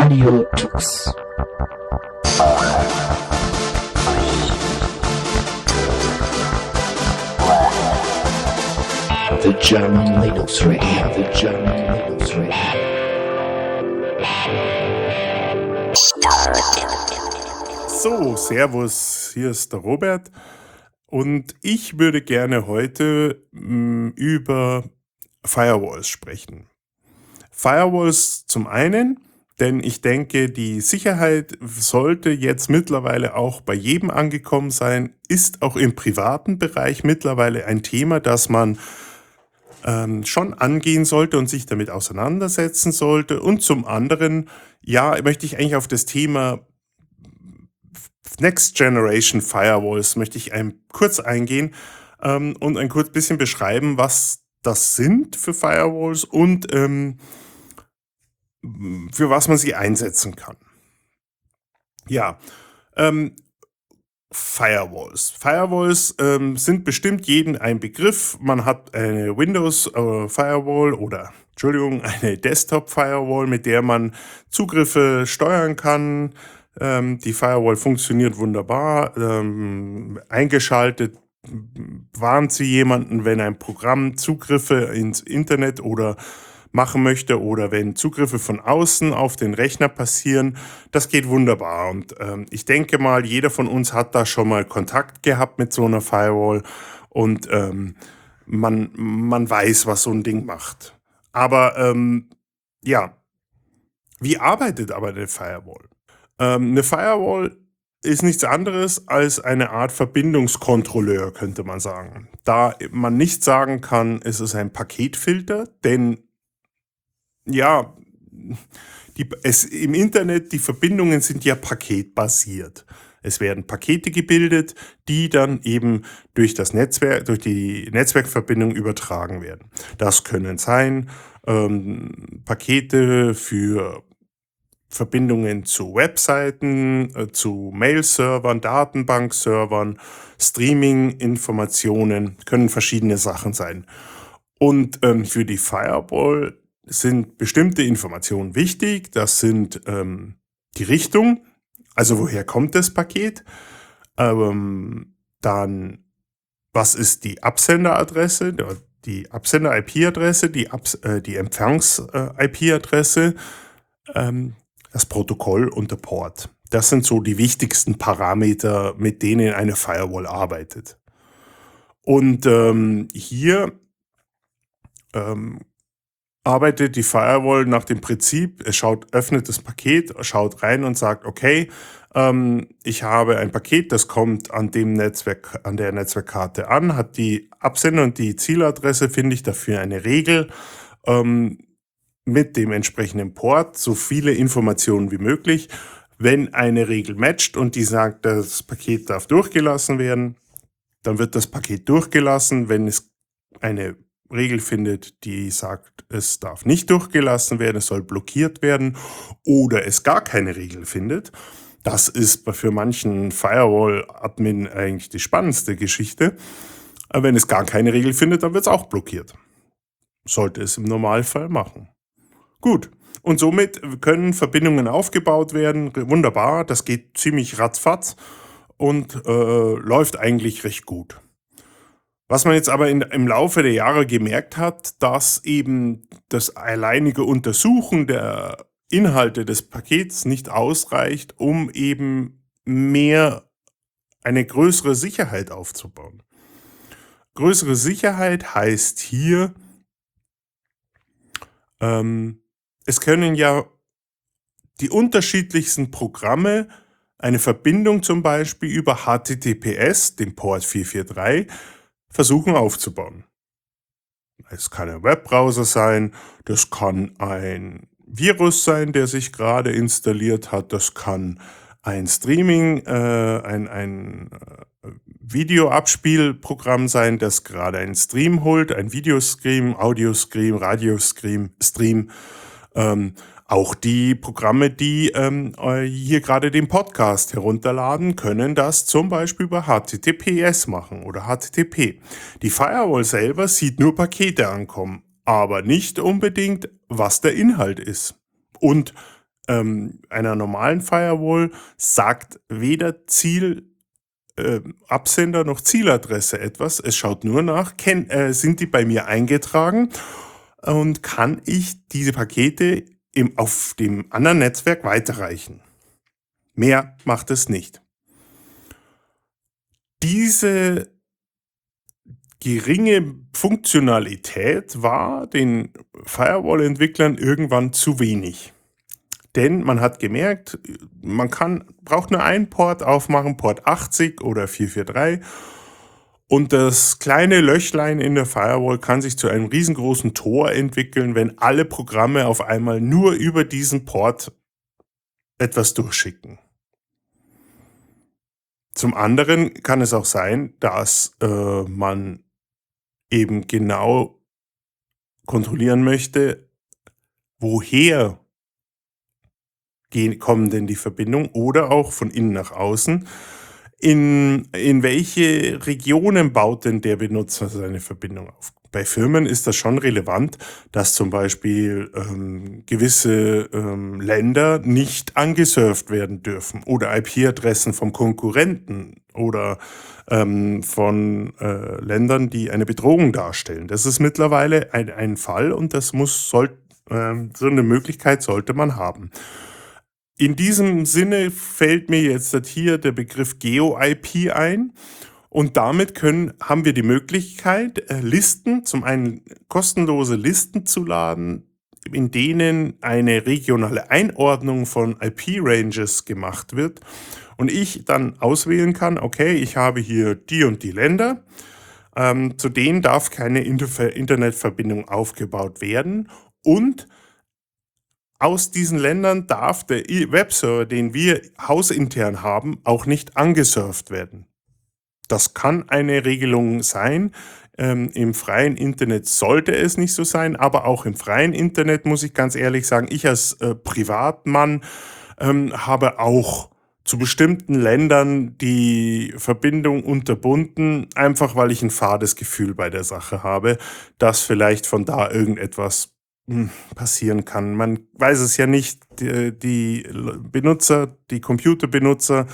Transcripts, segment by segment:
Audio Tux. The German Linux Radio. The German Linux Radio. So, Servus, hier ist der Robert und ich würde gerne heute über Firewalls sprechen. Firewalls zum einen, denn ich denke, die Sicherheit sollte jetzt mittlerweile auch bei jedem angekommen sein, ist auch im privaten Bereich mittlerweile ein Thema, das man schon angehen sollte und sich damit auseinandersetzen sollte. Und zum anderen, ja, möchte ich eigentlich auf das Thema Next Generation Firewalls möchte ich kurz eingehen und ein kurz bisschen beschreiben, was das sind für Firewalls und für was man sie einsetzen kann. Ja, Firewalls. Firewalls sind bestimmt jedem ein Begriff. Man hat eine Windows Firewall oder eine Desktop Firewall, mit der man Zugriffe steuern kann. Die Firewall funktioniert wunderbar. Eingeschaltet warnt sie jemanden, wenn ein Programm Zugriffe ins Internet oder machen möchte oder wenn Zugriffe von außen auf den Rechner passieren. Das geht wunderbar und ich denke mal, jeder von uns hat da schon mal Kontakt gehabt mit so einer Firewall und man weiß, was so ein Ding macht. Aber ja, wie arbeitet aber eine Firewall? Eine Firewall ist nichts anderes als eine Art Verbindungskontrolleur, könnte man sagen. Da man nicht sagen kann, es ist ein Paketfilter, denn ja, im Internet, die Verbindungen sind ja paketbasiert. Es werden Pakete gebildet, die dann eben durch die Netzwerkverbindung übertragen werden. Das können sein Pakete für Verbindungen zu Webseiten, zu Mail-Servern, Datenbank-Servern, Streaming-Informationen, können verschiedene Sachen sein. Und für die Firewall sind bestimmte Informationen wichtig. Das sind die Richtung, also woher kommt das Paket, dann was ist die Absender-Adresse, die Absender-IP-Adresse, die Empfangs-IP-Adresse, das Protokoll und der Port. Das sind so die wichtigsten Parameter, mit denen eine Firewall arbeitet. Und hier arbeitet die Firewall nach dem Prinzip, öffnet das Paket, schaut rein und sagt, okay, ich habe ein Paket, das kommt an der Netzwerkkarte an, hat die Absender- und die Zieladresse, finde ich dafür eine Regel, mit dem entsprechenden Port, so viele Informationen wie möglich. Wenn eine Regel matcht und die sagt, das Paket darf durchgelassen werden, dann wird das Paket durchgelassen. Wenn es eine Regel findet, die sagt, es darf nicht durchgelassen werden, es soll blockiert werden oder es gar keine Regel findet, das ist für manchen Firewall-Admin eigentlich die spannendste Geschichte. Aber wenn es gar keine Regel findet, dann wird es auch blockiert. Sollte es im Normalfall machen. Gut, und somit können Verbindungen aufgebaut werden, wunderbar, das geht ziemlich ratzfatz und läuft eigentlich recht gut. Was man jetzt aber im Laufe der Jahre gemerkt hat, dass eben das alleinige Untersuchen der Inhalte des Pakets nicht ausreicht, um eben eine größere Sicherheit aufzubauen. Größere Sicherheit heißt hier, es können ja die unterschiedlichsten Programme eine Verbindung zum Beispiel über HTTPS, dem Port 443, versuchen aufzubauen. Es kann ein Webbrowser sein, das kann ein Virus sein, der sich gerade installiert hat, das kann ein Streaming, ein Videoabspielprogramm sein, das gerade einen Stream holt, ein Videostream, Audiostream, Radiostream, auch die Programme, die hier gerade den Podcast herunterladen, können das zum Beispiel über HTTPS machen oder HTTP. Die Firewall selber sieht nur Pakete ankommen, aber nicht unbedingt, was der Inhalt ist. Und einer normalen Firewall sagt weder Absender noch Zieladresse etwas. Es schaut nur nach, sind die bei mir eingetragen und kann ich diese Pakete auf dem anderen Netzwerk weiterreichen. Mehr macht es nicht. Diese geringe Funktionalität war den Firewall-Entwicklern irgendwann zu wenig. Denn man hat gemerkt, braucht nur einen Port aufmachen, Port 80 oder 443, und das kleine Löchlein in der Firewall kann sich zu einem riesengroßen Tor entwickeln, wenn alle Programme auf einmal nur über diesen Port etwas durchschicken. Zum anderen kann es auch sein, dass man eben genau kontrollieren möchte, woher kommen denn die Verbindungen, oder auch von innen nach außen. In welche Regionen baut denn der Benutzer seine Verbindung auf? Bei Firmen ist das schon relevant, dass zum Beispiel gewisse Länder nicht angesurft werden dürfen oder IP-Adressen vom Konkurrenten oder von Ländern, die eine Bedrohung darstellen. Das ist mittlerweile ein Fall, und so eine Möglichkeit sollte man haben. In diesem Sinne fällt mir jetzt hier der Begriff Geo-IP ein, und damit haben wir die Möglichkeit, zum einen kostenlose Listen zu laden, in denen eine regionale Einordnung von IP-Ranges gemacht wird und ich dann auswählen kann, okay, ich habe hier die und die Länder, zu denen darf keine Internetverbindung aufgebaut werden, und aus diesen Ländern darf der Webserver, den wir hausintern haben, auch nicht angesurft werden. Das kann eine Regelung sein. Im freien Internet sollte es nicht so sein, aber auch im freien Internet muss ich ganz ehrlich sagen, ich als Privatmann habe auch zu bestimmten Ländern die Verbindung unterbunden, einfach weil ich ein fades Gefühl bei der Sache habe, dass vielleicht von da irgendetwas passieren kann. Man weiß es ja nicht. Die Computerbenutzer,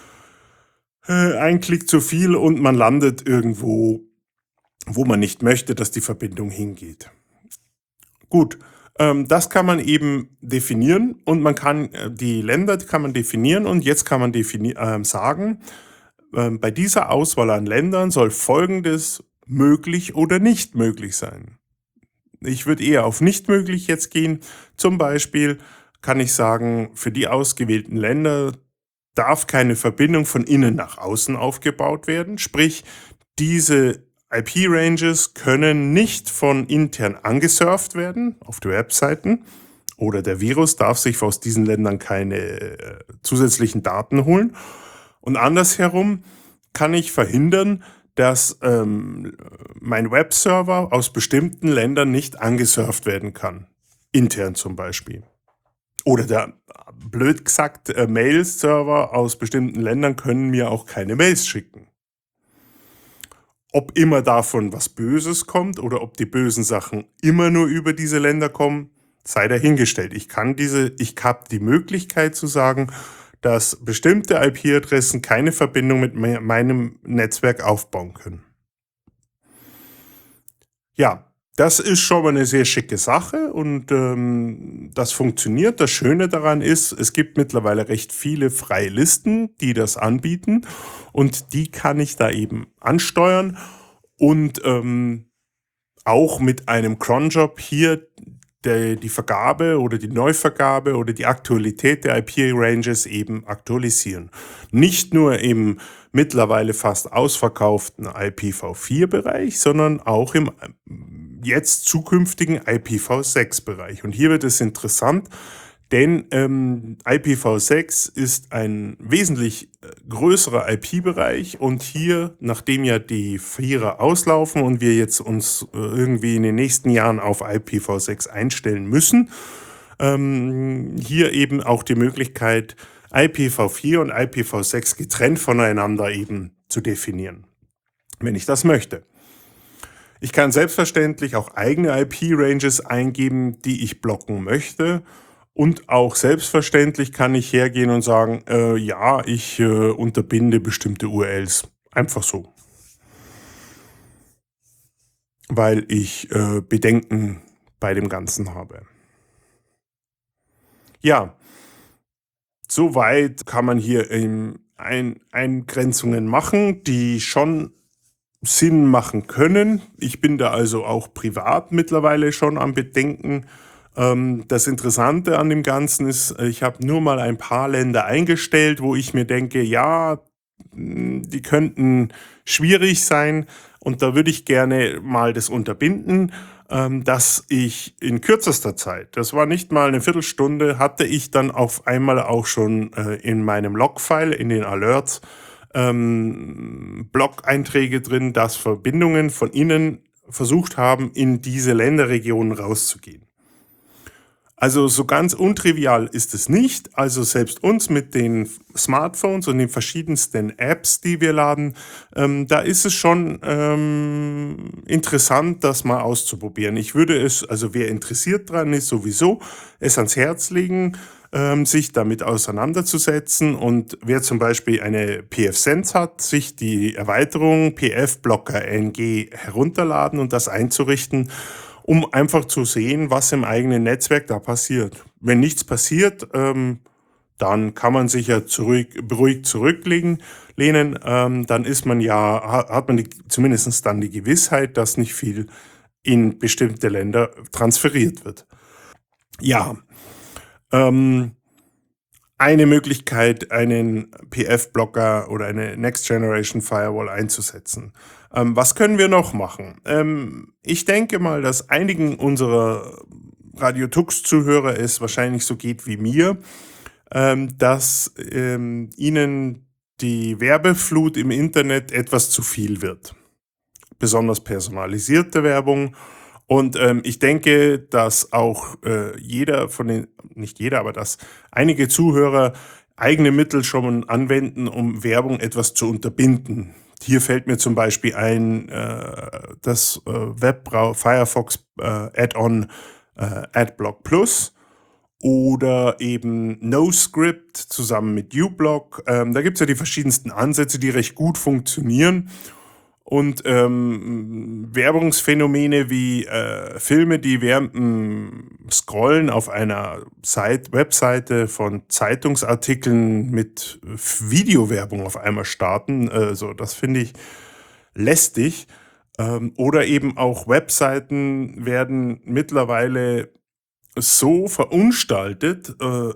ein Klick zu viel und man landet irgendwo, wo man nicht möchte, dass die Verbindung hingeht. Gut, das kann man eben definieren, und die Länder kann man definieren, und jetzt kann man sagen, bei dieser Auswahl an Ländern soll Folgendes möglich oder nicht möglich sein. Ich würde eher auf nicht möglich jetzt gehen. Zum Beispiel kann ich sagen, für die ausgewählten Länder darf keine Verbindung von innen nach außen aufgebaut werden. Sprich, diese IP-Ranges können nicht von intern angesurft werden auf die Webseiten, oder der Virus darf sich aus diesen Ländern keine zusätzlichen Daten holen. Und andersherum kann ich verhindern, dass mein Webserver aus bestimmten Ländern nicht angesurft werden kann. Intern zum Beispiel. Oder blöd gesagt, Mail-Server aus bestimmten Ländern können mir auch keine Mails schicken. Ob immer davon was Böses kommt oder ob die bösen Sachen immer nur über diese Länder kommen, sei dahingestellt. Ich habe die Möglichkeit zu sagen, dass bestimmte IP-Adressen keine Verbindung mit meinem Netzwerk aufbauen können. Ja, das ist schon mal eine sehr schicke Sache, und das funktioniert. Das Schöne daran ist, es gibt mittlerweile recht viele freie Listen, die das anbieten, und die kann ich da eben ansteuern und auch mit einem Cronjob hier die Vergabe oder die Neuvergabe oder die Aktualität der IP-Ranges eben aktualisieren. Nicht nur im mittlerweile fast ausverkauften IPv4-Bereich, sondern auch im jetzt zukünftigen IPv6-Bereich. Und hier wird es interessant, denn IPv6 ist ein wesentlich größerer IP-Bereich, und hier, nachdem ja die Vierer auslaufen und wir jetzt uns irgendwie in den nächsten Jahren auf IPv6 einstellen müssen, hier eben auch die Möglichkeit, IPv4 und IPv6 getrennt voneinander eben zu definieren, wenn ich das möchte. Ich kann selbstverständlich auch eigene IP-Ranges eingeben, die ich blocken möchte. Und auch selbstverständlich kann ich hergehen und sagen, ja, ich unterbinde bestimmte URLs. Einfach so, weil ich Bedenken bei dem Ganzen habe. Ja, soweit kann man hier Eingrenzungen machen, die schon Sinn machen können. Ich bin da also auch privat mittlerweile schon am Bedenken. Das Interessante an dem Ganzen ist, ich habe nur mal ein paar Länder eingestellt, wo ich mir denke, ja, die könnten schwierig sein und da würde ich gerne mal das unterbinden, dass ich in kürzester Zeit, das war nicht mal eine Viertelstunde, hatte ich dann auf einmal auch schon in meinem Logfile, in den Alerts, Blog-Einträge drin, dass Verbindungen von Ihnen versucht haben, in diese Länderregionen rauszugehen. Also so ganz untrivial ist es nicht. Also selbst uns mit den Smartphones und den verschiedensten Apps, die wir laden, da ist es schon interessant, das mal auszuprobieren. Ich würde es, also wer interessiert dran ist, sowieso es ans Herz legen, sich damit auseinanderzusetzen. Und wer zum Beispiel eine pfSense hat, sich die Erweiterung pf-blocker ng herunterladen und das einzurichten, um einfach zu sehen, was im eigenen Netzwerk da passiert. Wenn nichts passiert, dann kann man sich ja beruhigt zurücklehnen. Dann ist man ja, hat man zumindest dann die Gewissheit, dass nicht viel in bestimmte Länder transferiert wird. Ja, eine Möglichkeit, einen PF-Blocker oder eine Next Generation Firewall einzusetzen. Was können wir noch machen? Ich denke mal, dass einigen unserer Radio Tux-Zuhörer es wahrscheinlich so geht wie mir, dass ihnen die Werbeflut im Internet etwas zu viel wird. Besonders personalisierte Werbung. Und ich denke, dass auch jeder von den, nicht jeder, aber dass einige Zuhörer eigene Mittel schon anwenden, um Werbung etwas zu unterbinden. Hier fällt mir zum Beispiel ein, das Firefox Add-on Adblock Plus oder eben NoScript zusammen mit uBlock. Da gibt es ja die verschiedensten Ansätze, die recht gut funktionieren. Und Werbungsphänomene wie Filme, die während dem Scrollen auf einer Webseite von Zeitungsartikeln mit Videowerbung auf einmal starten, also das finde ich lästig. Oder eben auch Webseiten werden mittlerweile so verunstaltet,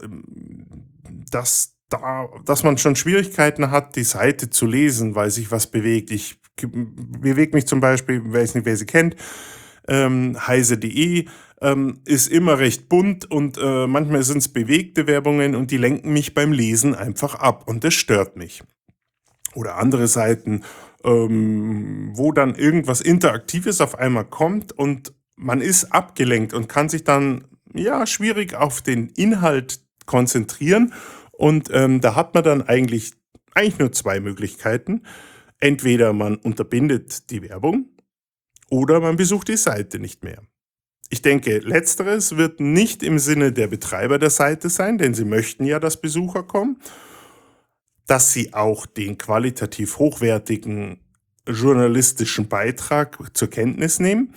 dass man schon Schwierigkeiten hat, die Seite zu lesen, weil sich was bewegt. Ich bewege mich zum Beispiel, weiß nicht, wer sie kennt, heise.de ist immer recht bunt und manchmal sind es bewegte Werbungen und die lenken mich beim Lesen einfach ab und das stört mich. Oder andere Seiten, wo dann irgendwas Interaktives auf einmal kommt und man ist abgelenkt und kann sich dann ja schwierig auf den Inhalt konzentrieren. Und da hat man dann eigentlich nur zwei Möglichkeiten. Entweder man unterbindet die Werbung oder man besucht die Seite nicht mehr. Ich denke, letzteres wird nicht im Sinne der Betreiber der Seite sein, denn sie möchten ja, dass Besucher kommen, dass sie auch den qualitativ hochwertigen journalistischen Beitrag zur Kenntnis nehmen.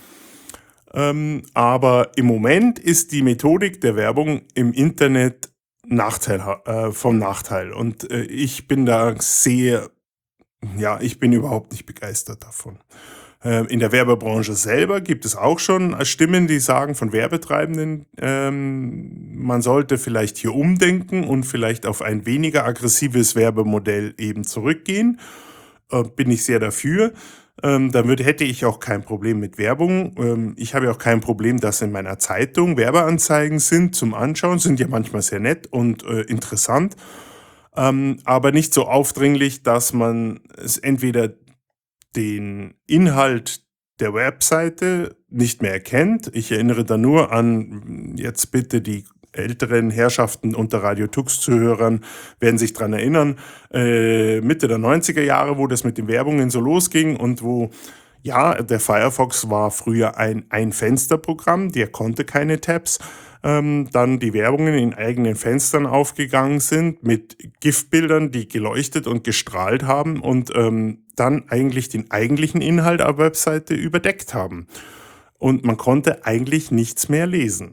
Aber im Moment ist die Methodik der Werbung im Internet vom Nachteil. Und ich bin da ich bin überhaupt nicht begeistert davon. In der Werbebranche selber gibt es auch schon Stimmen, die sagen von Werbetreibenden, man sollte vielleicht hier umdenken und vielleicht auf ein weniger aggressives Werbemodell eben zurückgehen. Bin ich sehr dafür. Dann hätte ich auch kein Problem mit Werbung. Ich habe ja auch kein Problem, dass in meiner Zeitung Werbeanzeigen sind zum Anschauen, sind ja manchmal sehr nett und interessant, aber nicht so aufdringlich, dass man es entweder den Inhalt der Webseite nicht mehr erkennt. Ich erinnere da nur an, jetzt bitte die älteren Herrschaften unter Radio Tux-Zuhörern werden sich dran erinnern, Mitte der 90er Jahre, wo das mit den Werbungen so losging und wo Ja, der Firefox war früher ein Ein-Fenster-Programm, der konnte keine Tabs. Dann die Werbungen in eigenen Fenstern aufgegangen sind mit GIF-Bildern, die geleuchtet und gestrahlt haben und dann eigentlich den eigentlichen Inhalt der Webseite überdeckt haben. Und man konnte eigentlich nichts mehr lesen.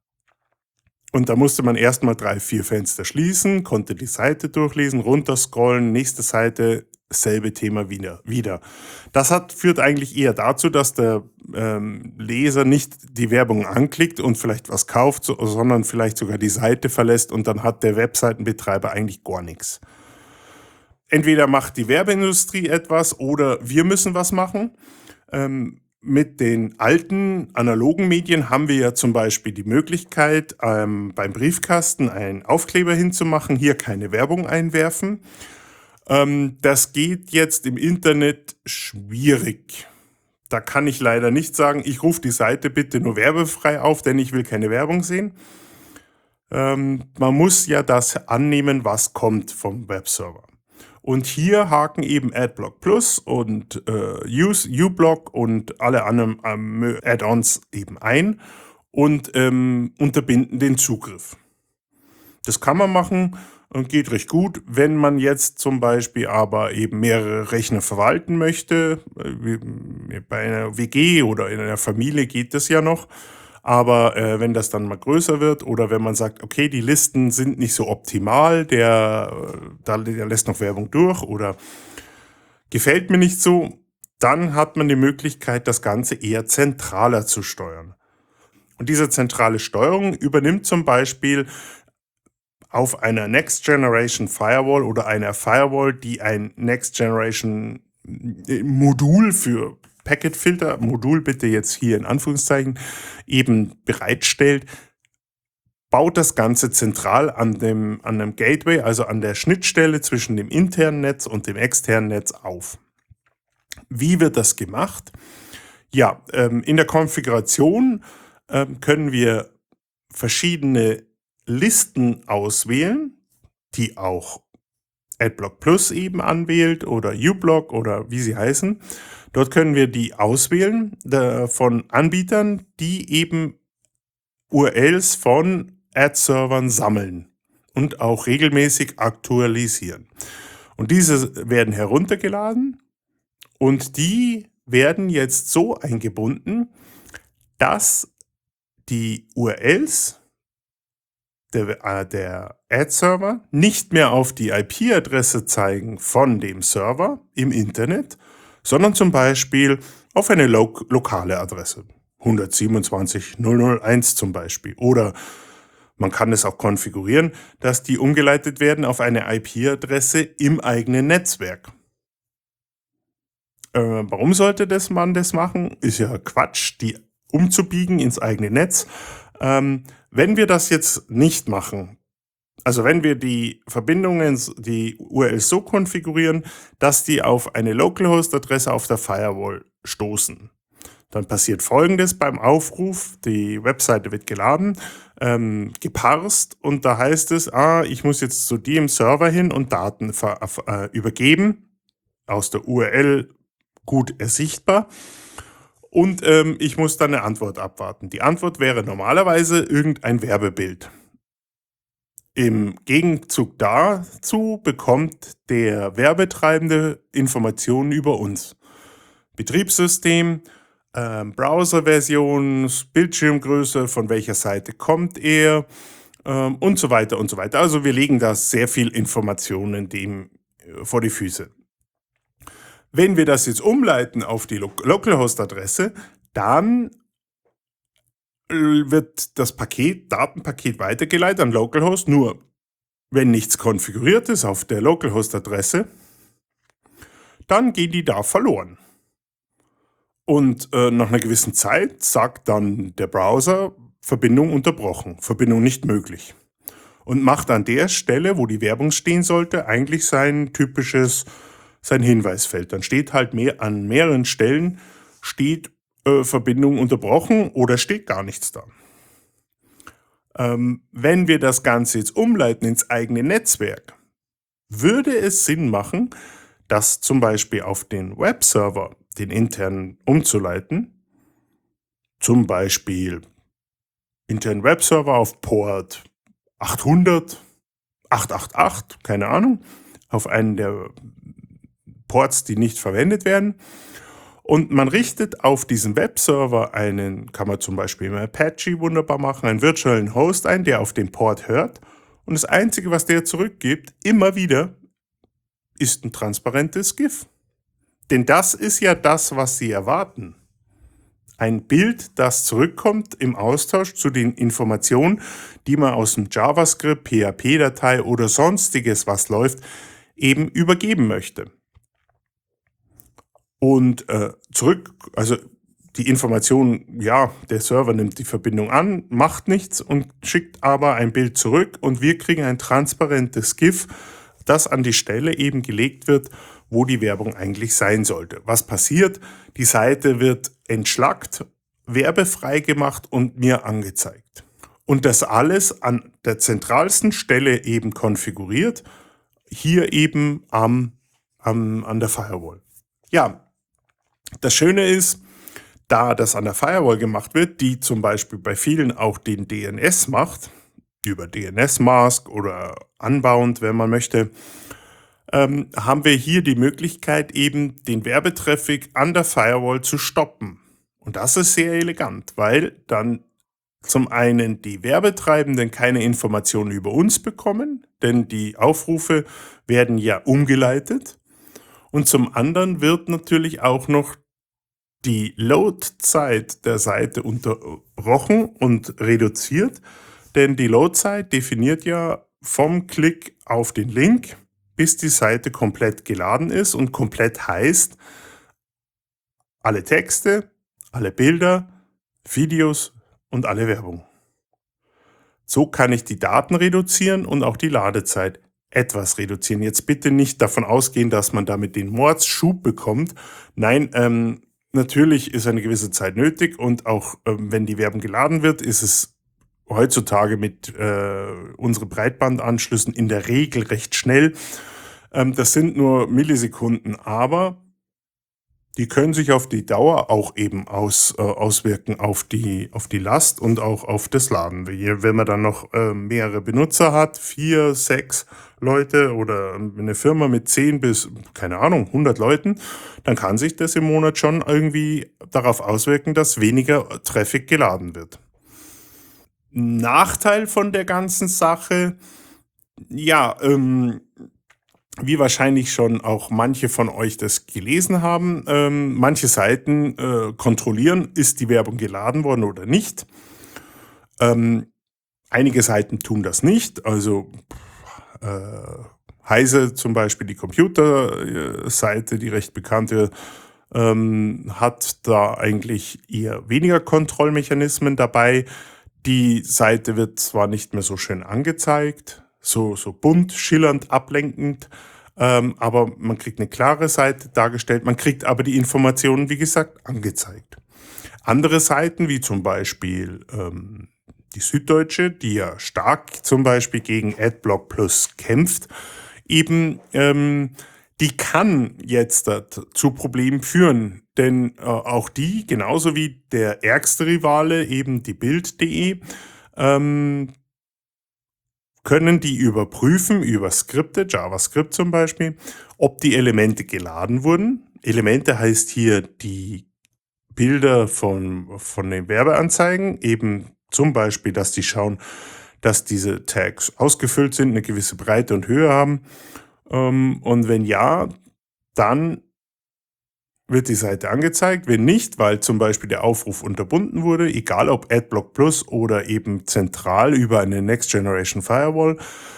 Und da musste man erstmal 3, 4 Fenster schließen, konnte die Seite durchlesen, runterscrollen, nächste Seite, selbe Thema wieder. Das führt eigentlich eher dazu, dass der Leser nicht die Werbung anklickt und vielleicht was kauft, sondern vielleicht sogar die Seite verlässt und dann hat der Webseitenbetreiber eigentlich gar nichts. Entweder macht die Werbeindustrie etwas oder wir müssen was machen. Mit den alten analogen Medien haben wir ja zum Beispiel die Möglichkeit, beim Briefkasten einen Aufkleber hinzumachen, hier keine Werbung einwerfen. Das geht jetzt im Internet schwierig. Da kann ich leider nicht sagen, ich rufe die Seite bitte nur werbefrei auf, denn ich will keine Werbung sehen. Man muss ja das annehmen, was kommt vom Webserver. Und hier haken eben Adblock Plus und uBlock und alle anderen Add-ons eben ein und unterbinden den Zugriff. Das kann man machen und geht recht gut. Wenn man jetzt zum Beispiel aber eben mehrere Rechner verwalten möchte, bei einer WG oder in einer Familie geht das ja noch. Aber wenn das dann mal größer wird oder wenn man sagt, okay, die Listen sind nicht so optimal, der lässt noch Werbung durch oder gefällt mir nicht so, dann hat man die Möglichkeit, das Ganze eher zentraler zu steuern. Und diese zentrale Steuerung übernimmt zum Beispiel auf einer Next Generation Firewall oder einer Firewall, die ein Next Generation Modul für Packetfilter, Modul bitte jetzt hier in Anführungszeichen, eben bereitstellt, baut das Ganze zentral an einem Gateway, also an der Schnittstelle zwischen dem internen Netz und dem externen Netz auf. Wie wird das gemacht? Ja, in der Konfiguration können wir verschiedene Listen auswählen, die auch Adblock Plus eben anwählt oder uBlock oder wie sie heißen. Dort können wir die auswählen von Anbietern, die eben URLs von Ad-Servern sammeln und auch regelmäßig aktualisieren. Und diese werden heruntergeladen und die werden jetzt so eingebunden, dass die URLs der Ad-Server nicht mehr auf die IP-Adresse zeigen von dem Server im Internet, sondern zum Beispiel auf eine lokale Adresse, 127.0.0.1 zum Beispiel. Oder man kann es auch konfigurieren, dass die umgeleitet werden auf eine IP-Adresse im eigenen Netzwerk. Warum sollte man das machen? Ist ja Quatsch, die umzubiegen ins eigene Netz. Wenn wir das jetzt nicht machen, also wenn wir die Verbindungen, die URLs so konfigurieren, dass die auf eine Localhost-Adresse auf der Firewall stoßen, dann passiert Folgendes beim Aufruf: Die Webseite wird geladen, geparst und da heißt es, ich muss jetzt zu dem Server hin und Daten übergeben, aus der URL gut ersichtbar. Und ich muss dann eine Antwort abwarten. Die Antwort wäre normalerweise irgendein Werbebild. Im Gegenzug dazu bekommt der Werbetreibende Informationen über uns. Betriebssystem, Browserversion, Bildschirmgröße, von welcher Seite kommt er und so weiter und so weiter. Also wir legen da sehr viel Informationen dem vor die Füße. Wenn wir das jetzt umleiten auf die Localhost-Adresse, dann wird das Datenpaket weitergeleitet an Localhost, nur wenn nichts konfiguriert ist auf der Localhost-Adresse, dann gehen die da verloren. Und nach einer gewissen Zeit sagt dann der Browser, Verbindung unterbrochen, Verbindung nicht möglich. Und macht an der Stelle, wo die Werbung stehen sollte, eigentlich sein Hinweisfeld. Dann steht halt an mehreren Stellen steht Verbindung unterbrochen oder steht gar nichts da. Wenn wir das Ganze jetzt umleiten ins eigene Netzwerk, würde es Sinn machen, dass zum Beispiel auf den Webserver den internen umzuleiten, zum Beispiel internen Webserver auf Port 800, 888, keine Ahnung, auf einen der Ports, die nicht verwendet werden. Und man richtet auf diesen Webserver einen, kann man zum Beispiel im Apache wunderbar machen, einen virtuellen Host ein, der auf den Port hört. Und das Einzige, was der zurückgibt, immer wieder, ist ein transparentes GIF. Denn das ist ja das, was Sie erwarten. Ein Bild, das zurückkommt im Austausch zu den Informationen, die man aus dem JavaScript, PHP-Datei oder sonstiges, was läuft, eben übergeben möchte. Und also die Information, ja, der Server nimmt die Verbindung an, macht nichts und schickt aber ein Bild zurück und wir kriegen ein transparentes GIF, das an die Stelle eben gelegt wird, wo die Werbung eigentlich sein sollte. Was passiert? Die Seite wird entschlackt, werbefrei gemacht und mir angezeigt. Und das alles an der zentralsten Stelle eben konfiguriert, hier eben an der Firewall. Ja, das Schöne ist, da das an der Firewall gemacht wird, die zum Beispiel bei vielen auch den DNS macht, über DNS-Mask oder Unbound, wenn man möchte, haben wir hier die Möglichkeit, eben den Werbetraffic an der Firewall zu stoppen. Und das ist sehr elegant, weil dann zum einen die Werbetreibenden keine Informationen über uns bekommen, denn die Aufrufe werden ja umgeleitet. Und zum anderen wird natürlich auch noch die Loadzeit der Seite unterbrochen und reduziert, denn die Loadzeit definiert ja vom Klick auf den Link, bis die Seite komplett geladen ist, und komplett heißt alle Texte, alle Bilder, Videos und alle Werbung. So kann ich die Daten reduzieren und auch die Ladezeit etwas reduzieren. Jetzt bitte nicht davon ausgehen, dass man damit den Mordsschub bekommt. Nein, natürlich ist eine gewisse Zeit nötig und auch wenn die Werbung geladen wird, ist es heutzutage mit unseren Breitbandanschlüssen in der Regel recht schnell. Das sind nur Millisekunden, aber die können sich auf die Dauer auch eben auswirken auf die Last und auch auf das Laden. Wenn man dann noch mehrere Benutzer hat, 4, 6 Leute oder eine Firma mit 10 bis, keine Ahnung, 100 Leuten, dann kann sich das im Monat schon irgendwie darauf auswirken, dass weniger Traffic geladen wird. Nachteil von der ganzen Sache, ja, wie wahrscheinlich schon auch manche von euch das gelesen haben, manche Seiten kontrollieren, ist die Werbung geladen worden oder nicht. Einige Seiten tun das nicht, also Heise zum Beispiel, die Computerseite, die recht bekannte, hat da eigentlich eher weniger Kontrollmechanismen dabei. Die Seite wird zwar nicht mehr so schön angezeigt, so bunt, schillernd, ablenkend, aber man kriegt eine klare Seite dargestellt, man kriegt aber die Informationen, wie gesagt, angezeigt. Andere Seiten, wie zum Beispiel die Süddeutsche, die ja stark zum Beispiel gegen Adblock Plus kämpft, eben die kann jetzt zu Problemen führen. Denn auch die, genauso wie der ärgste Rivale, eben die Bild.de, können die überprüfen über Skripte, JavaScript zum Beispiel, ob die Elemente geladen wurden. Elemente heißt hier die Bilder von den Werbeanzeigen, eben zum Beispiel, dass die schauen, dass diese Tags ausgefüllt sind, eine gewisse Breite und Höhe haben. Und wenn ja, dann wird die Seite angezeigt. Wenn nicht, weil zum Beispiel der Aufruf unterbunden wurde, egal ob Adblock Plus oder eben zentral über eine Next Generation Firewall,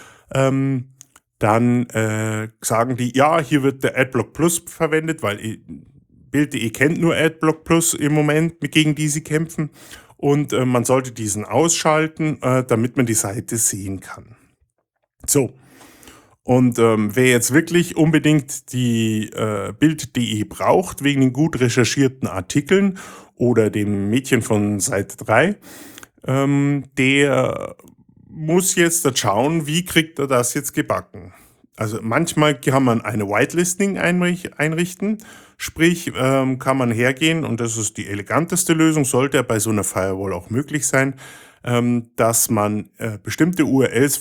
dann sagen die, ja, hier wird der Adblock Plus verwendet, weil Bild.de kennt nur Adblock Plus im Moment, gegen die sie kämpfen. Und man sollte diesen ausschalten, damit man die Seite sehen kann. So. Und wer jetzt wirklich unbedingt die Bild.de braucht, wegen den gut recherchierten Artikeln oder dem Mädchen von Seite 3, der muss jetzt schauen, wie kriegt er das jetzt gebacken. Also manchmal kann man eine Whitelisting einrichten, sprich kann man hergehen, und das ist die eleganteste Lösung, sollte bei so einer Firewall auch möglich sein, dass man bestimmte URLs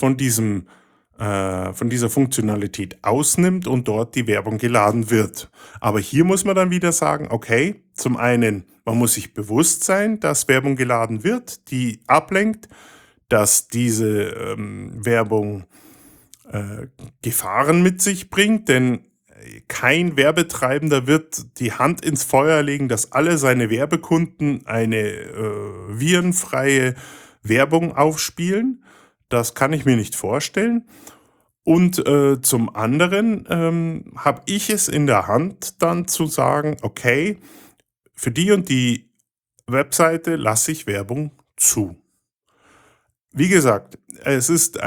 von dieser Funktionalität ausnimmt und dort die Werbung geladen wird. Aber hier muss man dann wieder sagen, okay, zum einen, man muss sich bewusst sein, dass Werbung geladen wird, die ablenkt, dass diese Werbung Gefahren mit sich bringt, denn kein Werbetreibender wird die Hand ins Feuer legen, dass alle seine Werbekunden eine virenfreie Werbung aufspielen. Das kann ich mir nicht vorstellen. Und zum anderen habe ich es in der Hand, dann zu sagen, okay, für die und die Webseite lasse ich Werbung zu. Wie gesagt, es ist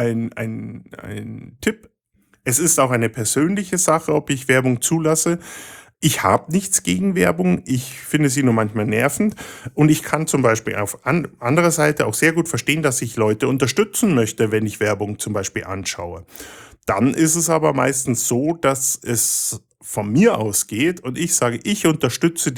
ein Tipp. Es ist auch eine persönliche Sache, ob ich Werbung zulasse. Ich habe nichts gegen Werbung. Ich finde sie nur manchmal nervend. Und ich kann zum Beispiel auf anderer Seite auch sehr gut verstehen, dass ich Leute unterstützen möchte, wenn ich Werbung zum Beispiel anschaue. Dann ist es aber meistens so, dass es von mir ausgeht und ich sage, ich unterstütze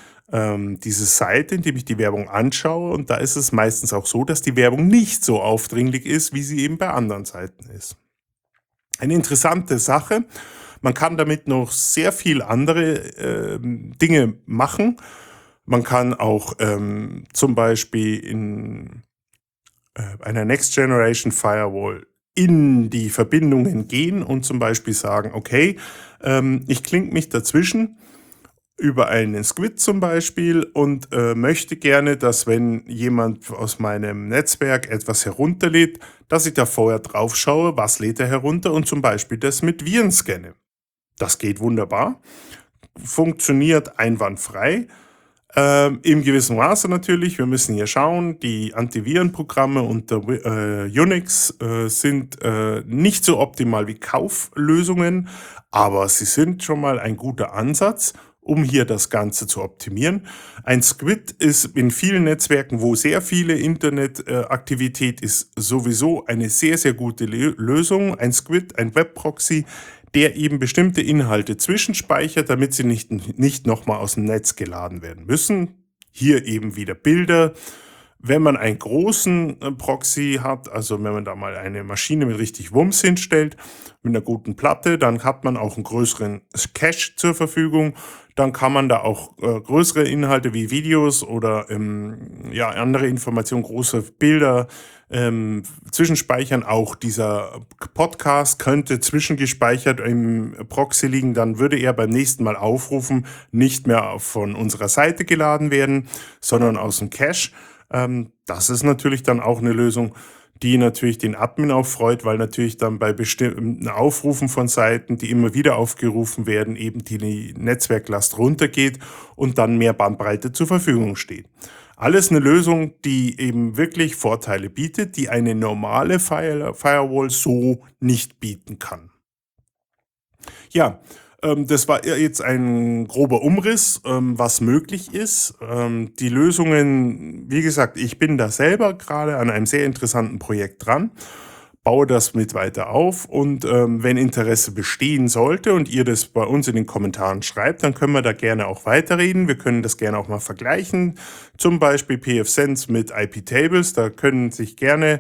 diese Seite, indem ich die Werbung anschaue. Und da ist es meistens auch so, dass die Werbung nicht so aufdringlich ist, wie sie eben bei anderen Seiten ist. Eine interessante Sache. Man kann damit noch sehr viel andere Dinge machen. Man kann auch zum Beispiel in einer Next Generation Firewall in die Verbindungen gehen und zum Beispiel sagen, okay, ich klinke mich dazwischen über einen Squid zum Beispiel und möchte gerne, dass wenn jemand aus meinem Netzwerk etwas herunterlädt, dass ich da vorher drauf schaue, was lädt er herunter und zum Beispiel das mit Viren scanne. Das geht wunderbar, funktioniert einwandfrei. Im gewissen Maße natürlich. Wir müssen hier schauen, die Antivirenprogramme unter Unix sind nicht so optimal wie Kauflösungen, aber sie sind schon mal ein guter Ansatz, um hier das Ganze zu optimieren. Ein Squid ist in vielen Netzwerken, wo sehr viele Internetaktivität ist, sowieso eine sehr, sehr gute Lösung. Ein Squid, ein Webproxy, der eben bestimmte Inhalte zwischenspeichert, damit sie nicht nochmal aus dem Netz geladen werden müssen. Hier eben wieder Bilder. Wenn man einen großen Proxy hat, also wenn man da mal eine Maschine mit richtig Wumms hinstellt, mit einer guten Platte, dann hat man auch einen größeren Cache zur Verfügung. Dann kann man da auch größere Inhalte wie Videos oder andere Informationen, große Bilder zwischenspeichern. Auch dieser Podcast könnte zwischengespeichert im Proxy liegen. Dann würde er beim nächsten Mal aufrufen nicht mehr von unserer Seite geladen werden, sondern aus dem Cache. Das ist natürlich dann auch eine Lösung, die natürlich den Admin auch freut, weil natürlich dann bei bestimmten Aufrufen von Seiten, die immer wieder aufgerufen werden, eben die Netzwerklast runtergeht und dann mehr Bandbreite zur Verfügung steht. Alles eine Lösung, die eben wirklich Vorteile bietet, die eine normale Firewall so nicht bieten kann. Ja, das war jetzt ein grober Umriss, was möglich ist. Die Lösungen, wie gesagt, ich bin da selber gerade an einem sehr interessanten Projekt dran, baue das mit weiter auf und wenn Interesse bestehen sollte und ihr das bei uns in den Kommentaren schreibt, dann können wir da gerne auch weiterreden. Wir können das gerne auch mal vergleichen, zum Beispiel pfSense mit IP-Tables, da können sich gerne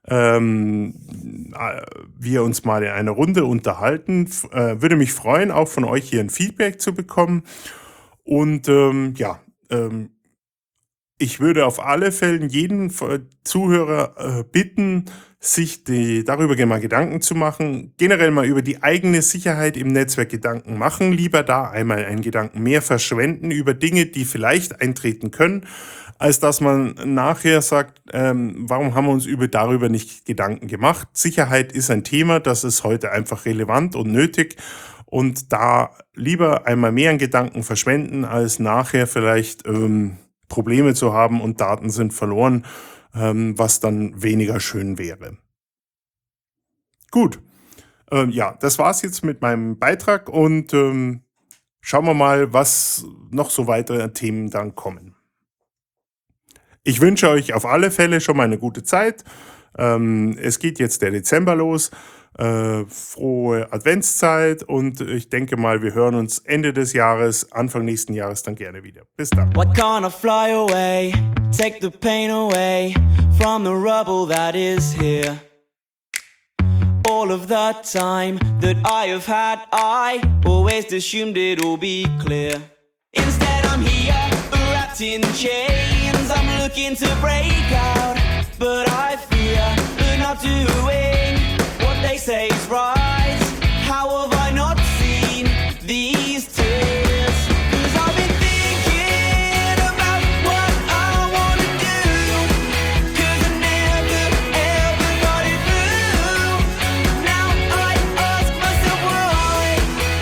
wir uns mal in einer Runde unterhalten. Würde mich freuen, auch von euch hier ein Feedback zu bekommen. Und ich würde auf alle Fälle jeden Zuhörer bitten, sich darüber mal Gedanken zu machen, generell mal über die eigene Sicherheit im Netzwerk Gedanken machen, lieber da einmal einen Gedanken mehr verschwenden über Dinge, die vielleicht eintreten können, als dass man nachher sagt, warum haben wir uns darüber nicht Gedanken gemacht. Sicherheit ist ein Thema, das ist heute einfach relevant und nötig und da lieber einmal mehr an Gedanken verschwenden, als nachher vielleicht Probleme zu haben und Daten sind verloren, was dann weniger schön wäre. Gut, das war's jetzt mit meinem Beitrag und schauen wir mal, was noch so weitere Themen dann kommen. Ich wünsche euch auf alle Fälle schon mal eine gute Zeit. Es geht jetzt der Dezember los. Frohe Adventszeit und ich denke mal, wir hören uns Ende des Jahres, Anfang nächsten Jahres dann gerne wieder. Bis dann. Why can't I fly away? Take the pain away from the rubble that is here. All of the time that I have had, I always assumed it'll be clear. Instead I'm here, wrapped in chains. I'm looking to break out, but I fear not doing what they say is right. How have I not seen these tears? 'Cause I've been thinking about what I wanna do. 'Cause I never ever got it through. Now I ask myself why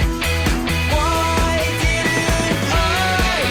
didn't I?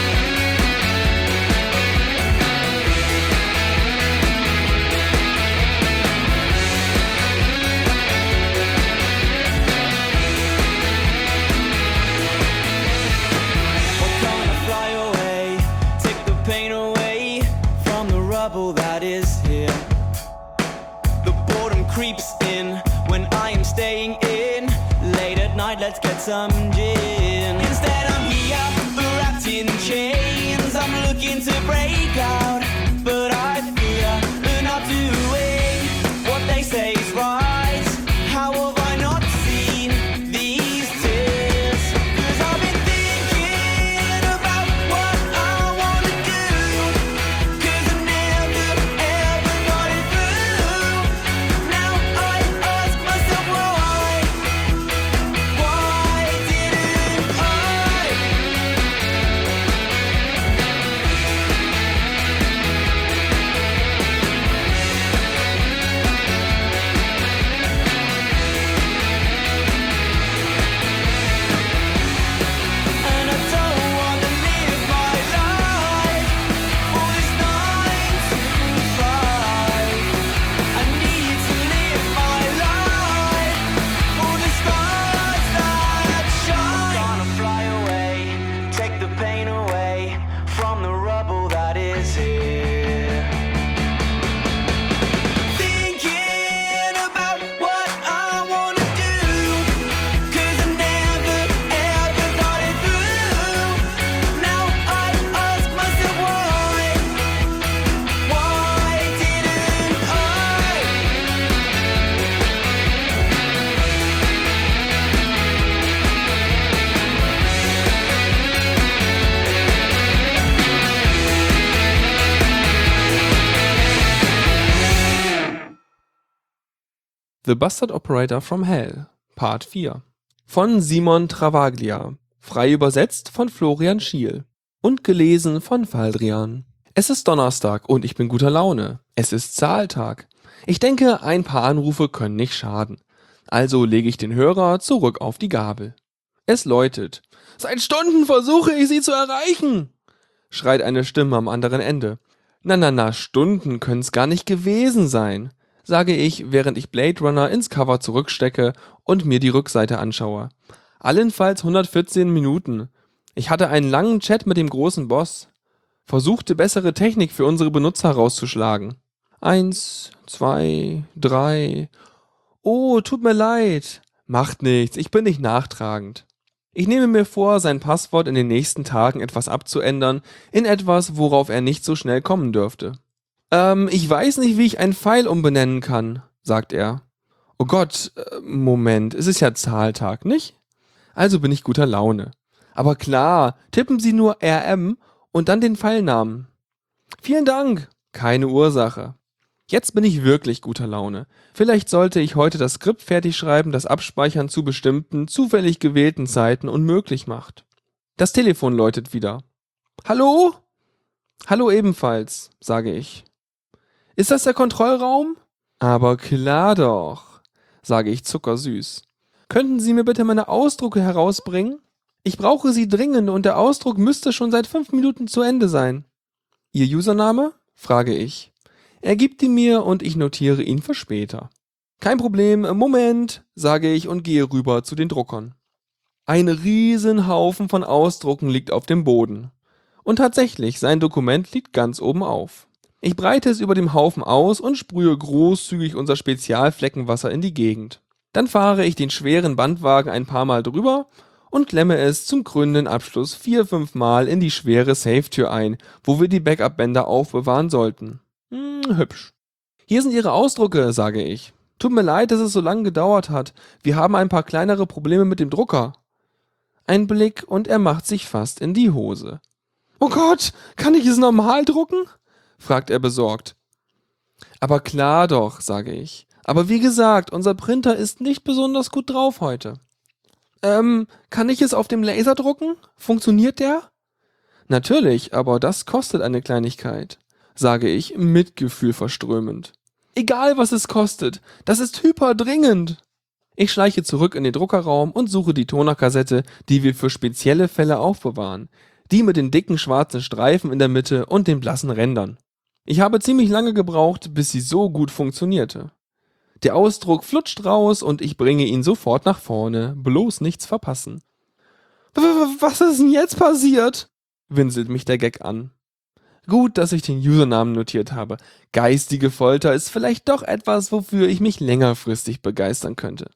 Why can't I fly away? Take the pain away from the rubble that is here. The boredom creeps in when I am staying in. Late at night, let's get some gin. Instead I'm here, wrapped in chains. I'm looking to break out, but I fear not doing what they say is right. How have I not seen these tears? 'Cause I've been thinking about what I wanna do. 'Cause I never ever got it through. Now I ask myself why didn't I? And I don't wanna live my life all this 9 to 5. I need to live my life for the stars that shine. Gonna fly away, take the pain away from the rubble that is here. Thinking about what I wanna do. 'Cause I never ever got it through. Now I ask myself why didn't I? The Bastard Operator from Hell, Part 4. Von Simon Travaglia. Frei übersetzt von Florian Schiel. Und gelesen von Faldrian. Es ist Donnerstag und ich bin guter Laune. Es ist Zahltag. Ich denke, ein paar Anrufe können nicht schaden. Also lege ich den Hörer zurück auf die Gabel. Es läutet. Seit Stunden versuche ich Sie zu erreichen, schreit eine Stimme am anderen Ende. Na, Stunden können's gar nicht gewesen sein, sage ich, während ich Blade Runner ins Cover zurückstecke und mir die Rückseite anschaue. Allenfalls 114 Minuten. Ich hatte einen langen Chat mit dem großen Boss. Versuchte bessere Technik für unsere Benutzer rauszuschlagen. 1, 2, 3. Oh, tut mir leid. Macht nichts, ich bin nicht nachtragend. Ich nehme mir vor, sein Passwort in den nächsten Tagen etwas abzuändern, in etwas, worauf er nicht so schnell kommen dürfte. Ich weiß nicht, wie ich einen Pfeil umbenennen kann, sagt er. Oh Gott, Moment, es ist ja Zahltag, nicht? Also bin ich guter Laune. Aber klar, tippen Sie nur RM und dann den Pfeilnamen. Vielen Dank, keine Ursache. Jetzt bin ich wirklich guter Laune. Vielleicht sollte ich heute das Skript fertig schreiben, das Abspeichern zu bestimmten, zufällig gewählten Zeiten unmöglich macht. Das Telefon läutet wieder. Hallo? Hallo ebenfalls, sage ich. Ist das der Kontrollraum? Aber klar doch, sage ich zuckersüß. Könnten Sie mir bitte meine Ausdrucke herausbringen? Ich brauche sie dringend und der Ausdruck müsste schon seit 5 Minuten zu Ende sein. Ihr Username? Frage ich. Er gibt ihn mir und ich notiere ihn für später. Kein Problem, Moment, sage ich und gehe rüber zu den Druckern. Ein Riesenhaufen von Ausdrucken liegt auf dem Boden. Und tatsächlich, sein Dokument liegt ganz oben auf. Ich breite es über dem Haufen aus und sprühe großzügig unser Spezialfleckenwasser in die Gegend. Dann fahre ich den schweren Bandwagen ein paar Mal drüber und klemme es zum krönenden Abschluss 4-5 Mal in die schwere Safe-Tür ein, wo wir die Backup-Bänder aufbewahren sollten. Hübsch. Hier sind Ihre Ausdrucke, sage ich. Tut mir leid, dass es so lange gedauert hat. Wir haben ein paar kleinere Probleme mit dem Drucker. Ein Blick und er macht sich fast in die Hose. Oh Gott, kann ich es normal drucken? Fragt er besorgt. Aber klar doch, sage ich. Aber wie gesagt, unser Printer ist nicht besonders gut drauf heute. Kann ich es auf dem Laser drucken? Funktioniert der? Natürlich, aber das kostet eine Kleinigkeit, sage ich Mitgefühl verströmend. Egal was es kostet, das ist hyperdringend. Ich schleiche zurück in den Druckerraum und suche die Tonerkassette, die wir für spezielle Fälle aufbewahren. Die mit den dicken schwarzen Streifen in der Mitte und den blassen Rändern. Ich habe ziemlich lange gebraucht, bis sie so gut funktionierte. Der Ausdruck flutscht raus und ich bringe ihn sofort nach vorne, bloß nichts verpassen. Was ist denn jetzt passiert? Winselt mich der Gag an. Gut, dass ich den Usernamen notiert habe. Geistige Folter ist vielleicht doch etwas, wofür ich mich längerfristig begeistern könnte.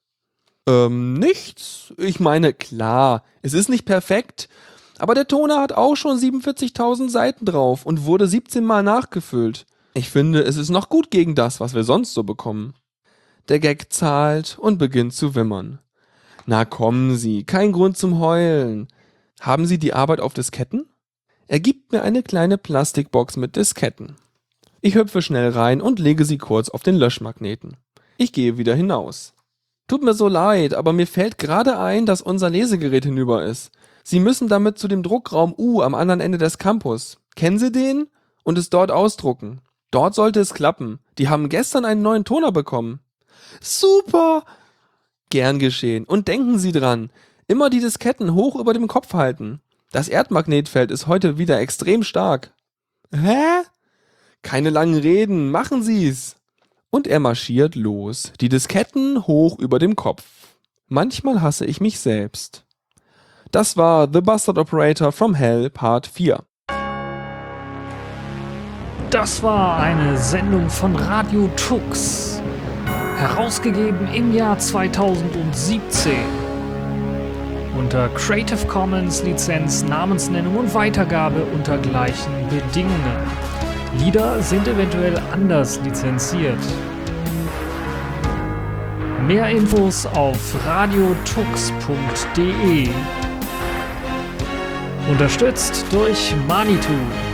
Nichts. Ich meine, klar, es ist nicht perfekt, aber der Toner hat auch schon 47.000 Seiten drauf und wurde 17 Mal nachgefüllt. Ich finde, es ist noch gut gegen das, was wir sonst so bekommen. Der Gag zahlt und beginnt zu wimmern. Na kommen Sie, kein Grund zum Heulen. Haben Sie die Arbeit auf Disketten? Er gibt mir eine kleine Plastikbox mit Disketten. Ich hüpfe schnell rein und lege sie kurz auf den Löschmagneten. Ich gehe wieder hinaus. Tut mir so leid, aber mir fällt gerade ein, dass unser Lesegerät hinüber ist. Sie müssen damit zu dem Druckraum U am anderen Ende des Campus. Kennen Sie den? Und es dort ausdrucken. Dort sollte es klappen. Die haben gestern einen neuen Toner bekommen. Super! Gern geschehen. Und denken Sie dran, immer die Disketten hoch über dem Kopf halten. Das Erdmagnetfeld ist heute wieder extrem stark. Hä? Keine langen Reden, machen Sie's! Und er marschiert los, die Disketten hoch über dem Kopf. Manchmal hasse ich mich selbst. Das war The Bastard Operator from Hell Part 4. Das war eine Sendung von Radio Tux, herausgegeben im Jahr 2017. Unter Creative Commons Lizenz, Namensnennung und Weitergabe unter gleichen Bedingungen. Lieder sind eventuell anders lizenziert. Mehr Infos auf radiotux.de. Unterstützt durch Manitou.